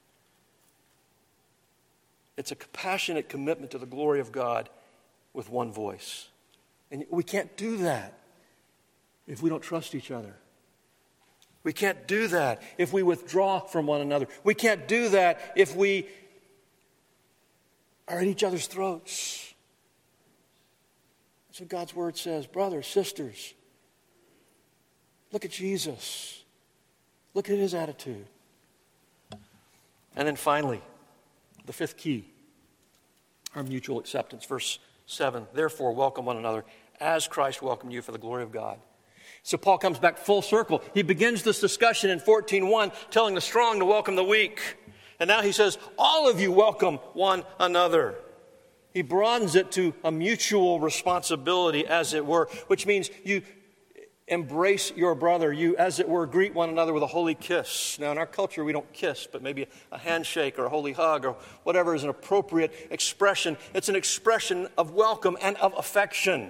It's a passionate commitment to the glory of God with one voice. And we can't do that if we don't trust each other. We can't do that if we withdraw from one another. We can't do that if we are at each other's throats. That's what God's word says. Brothers, sisters, look at Jesus. Look at his attitude. And then finally, the fifth key, our mutual acceptance. Verse seven, therefore welcome one another as Christ welcomed you for the glory of God. So Paul comes back full circle. He begins this discussion in fourteen one, telling the strong to welcome the weak. And now he says, all of you welcome one another. He broadens it to a mutual responsibility, as it were, which means you embrace your brother. You, as it were, greet one another with a holy kiss. Now, in our culture, we don't kiss, but maybe a handshake or a holy hug or whatever is an appropriate expression. It's an expression of welcome and of affection.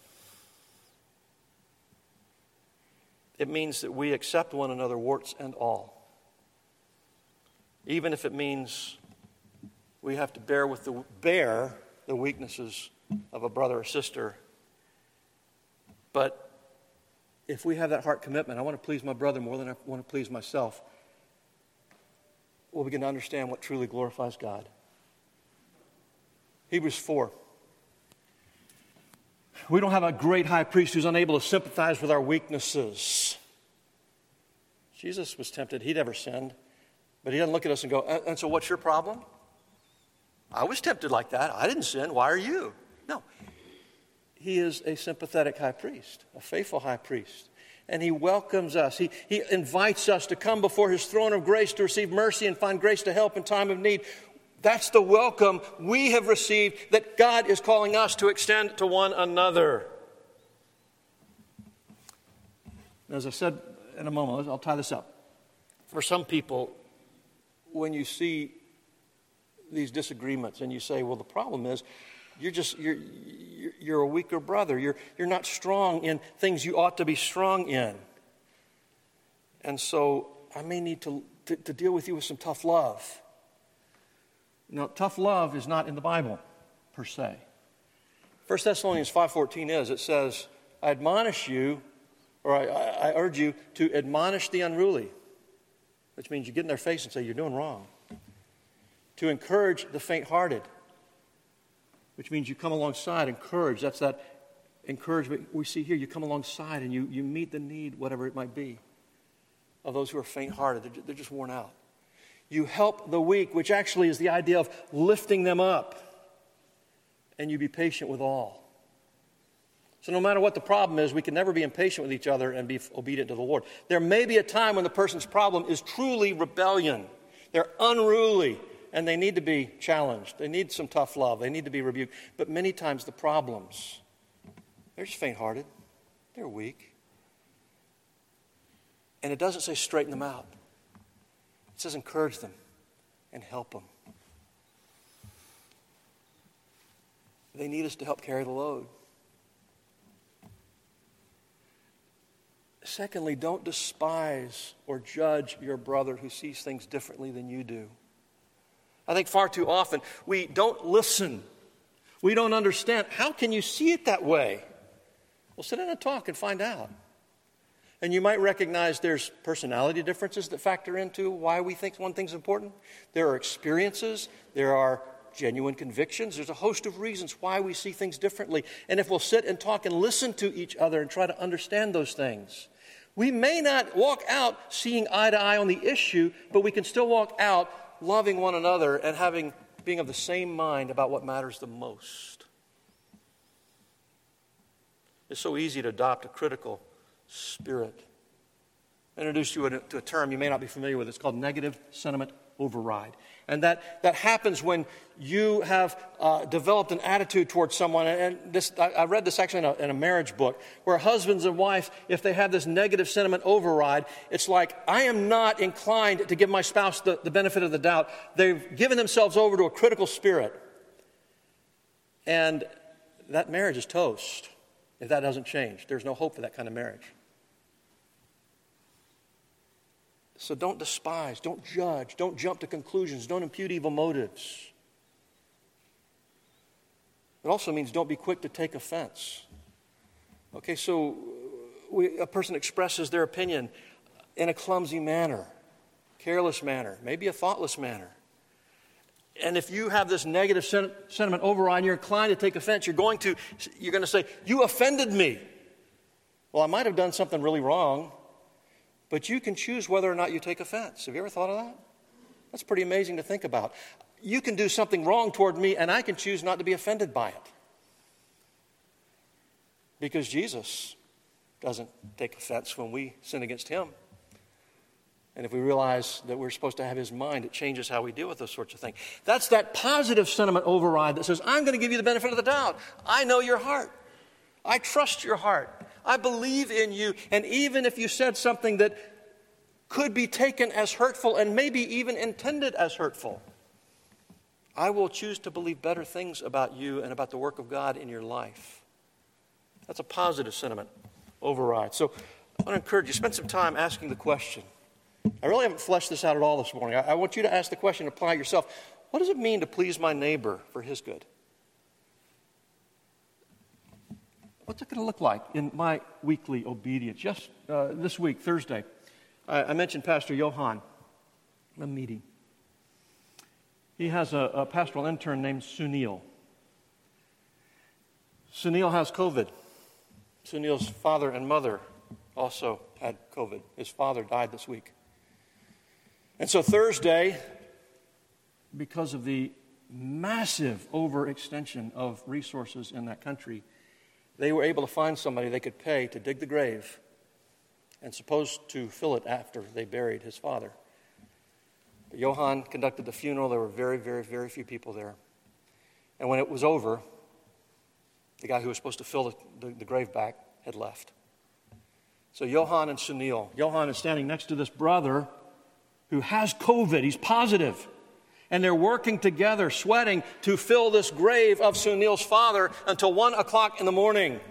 It means that we accept one another, warts and all. Even if it means we have to bear with the bear the weaknesses of a brother or sister. But if we have that heart commitment, I want to please my brother more than I want to please myself, we'll begin to understand what truly glorifies God. Hebrews four. We don't have a great high priest who's unable to sympathize with our weaknesses. Jesus was tempted. He never sinned. But he doesn't look at us and go, and so what's your problem? I was tempted like that. I didn't sin. Why are you? No. He is a sympathetic high priest, a faithful high priest. And he welcomes us. He, he invites us to come before his throne of grace to receive mercy and find grace to help in time of need. That's the welcome we have received that God is calling us to extend to one another. As I said in a moment, I'll tie this up. For some people, when you see these disagreements and you say, well, the problem is you're just you're you're a weaker brother. You're you're not strong in things you ought to be strong in. And so I may need to, to, to deal with you with some tough love. Now, tough love is not in the Bible, per se. First Thessalonians five fourteen is, it says, I admonish you, or I, I urge you to admonish the unruly, which means you get in their face and say, you're doing wrong. To encourage the faint-hearted, which means you come alongside, encourage. That's that encouragement we see here. You come alongside and you, you meet the need, whatever it might be, of those who are faint-hearted. They're, they're just worn out. You help the weak, which actually is the idea of lifting them up. And you be patient with all. So no matter what the problem is, we can never be impatient with each other and be obedient to the Lord. There may be a time when the person's problem is truly rebellion. They're unruly, and they need to be challenged. They need some tough love. They need to be rebuked. But many times the problems, they're just faint-hearted. They're weak. And it doesn't say straighten them out. It says encourage them and help them. They need us to help carry the load. Secondly, don't despise or judge your brother who sees things differently than you do. I think far too often we don't listen. We don't understand. How can you see it that way? Well, sit down and talk and find out. And you might recognize there's personality differences that factor into why we think one thing's important. There are experiences. There are genuine convictions. There's a host of reasons why we see things differently. And if we'll sit and talk and listen to each other and try to understand those things, we may not walk out seeing eye to eye on the issue, but we can still walk out loving one another and having being of the same mind about what matters the most. It's so easy to adopt a critical spirit. I introduced you to a term you may not be familiar with. It's called negative sentiment override. And that, that happens when you have uh, developed an attitude towards someone. And this, I, I read this actually in a, in a marriage book, where husbands and wives, if they have this negative sentiment override, it's like, I am not inclined to give my spouse the, the benefit of the doubt. They've given themselves over to a critical spirit. And that marriage is toast if that doesn't change. There's no hope for that kind of marriage. So don't despise, don't judge, don't jump to conclusions, don't impute evil motives. It also means don't be quick to take offense. Okay, so we, a person expresses their opinion in a clumsy manner, careless manner, maybe a thoughtless manner. And if you have this negative sen- sentiment override, you're inclined to take offense. You're going to, you're going to say, you offended me. Well, I might have done something really wrong, but you can choose whether or not you take offense. Have you ever thought of that? That's pretty amazing to think about. You can do something wrong toward me, and I can choose not to be offended by it. Because Jesus doesn't take offense when we sin against him. And if we realize that we're supposed to have his mind, it changes how we deal with those sorts of things. That's that positive sentiment override that says, I'm going to give you the benefit of the doubt. I know your heart. I trust your heart. I believe in you. And even if you said something that could be taken as hurtful and maybe even intended as hurtful, I will choose to believe better things about you and about the work of God in your life. That's a positive sentiment override. So I want to encourage you, spend some time asking the question. I really haven't fleshed this out at all this morning. I, I want you to ask the question, apply it yourself. What does it mean to please my neighbor for his good? What's it going to look like in my weekly obedience? Just uh, this week, Thursday, I, I mentioned Pastor Johan, a meeting. He has a, a pastoral intern named Sunil. Sunil has COVID. Sunil's father and mother also had COVID. His father died this week. And so Thursday, because of the massive overextension of resources in that country, they were able to find somebody they could pay to dig the grave and supposed to fill it after they buried his father. But Johan conducted the funeral. There were very, very, very few people there. And when it was over, the guy who was supposed to fill the, the, the grave back had left. So Johan and Sunil, Johan is standing next to this brother who has COVID. He's positive. And they're working together, sweating, to fill this grave of Sunil's father until one o'clock in the morning.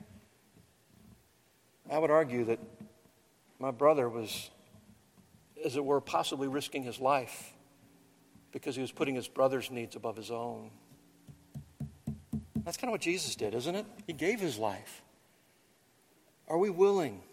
I would argue that my brother was, as it were, possibly risking his life because he was putting his brother's needs above his own. That's kind of what Jesus did, isn't it? He gave his life. Are we willing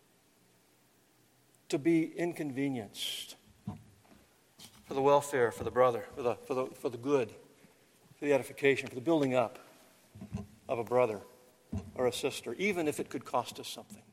to be inconvenienced for the welfare, for the brother, for the, for the, for the good, for the edification, for the building up of a brother or a sister, even if it could cost us something?